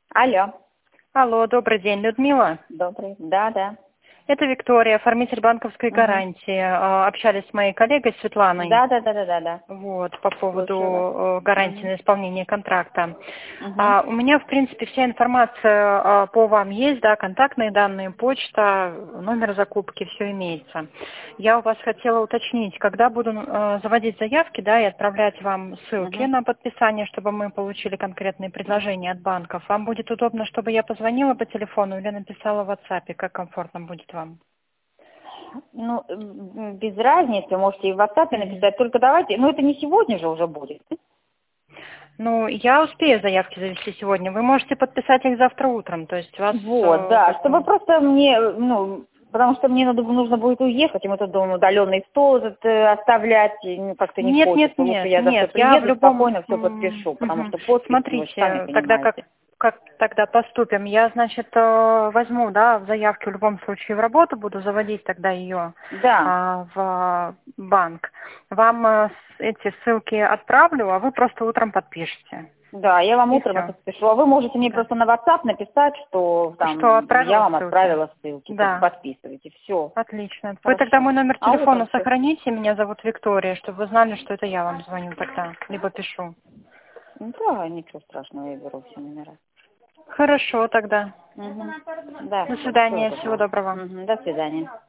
Алло. Алло, добрый день, Людмила. Добрый. Да, да. Это Виктория, оформитель банковской Угу. гарантии. Общались с моей коллегой Светланой. Да, да, да, да, да, да. Вот, по Слушаю вас. поводу гарантии Угу. на исполнение контракта. Угу. У меня, в принципе, вся информация по вам есть, да, контактные данные, почта, номер закупки, все имеется. Я у вас хотела уточнить, когда буду заводить заявки, да, и отправлять вам ссылки Угу. на подписание, чтобы мы получили конкретные предложения от банков. Вам будет удобно, чтобы я позвонила по телефону или написала в WhatsApp, как комфортно будет вам? Ну, без разницы, можете и в WhatsApp Мгм. написать. Только давайте, ну это не сегодня же уже будет. Ну, я успею заявки завести сегодня. Вы можете подписать их завтра утром. То есть вас Вот, да, как чтобы бы... просто мне, ну, потому что мне нужно будет уехать, и мы тут дома удаленный стол этот оставлять, и, ну, как-то не Нет, нет, хочется. Лучше нет, я завтра нет. Я в приеду, любом... спокойно все подпишу, потому Мгм. что подпись, ну, вы же сами Смотрите, тогда понимаете. как тогда поступим? Я, значит, возьму, да, в заявке в любом случае в работу, буду заводить тогда ее Да. в банк. Вам эти ссылки отправлю, а вы просто утром подпишете. Да, я вам И утром все. это спешу. А вы можете мне Да. просто на WhatsApp написать, что Что там я отправила вам ссылки? отправила ссылки, Да. подписывайте. Все, Отлично. Вы тогда хорошо. мой номер А утром телефона все. сохраните, меня зовут Виктория, чтобы вы знали, что это я вам звоню тогда, либо пишу. Ну да, ничего страшного, я беру все номера. Хорошо тогда. Угу. Да, До все, всего свидания, всего доброго. доброго. Угу. До свидания.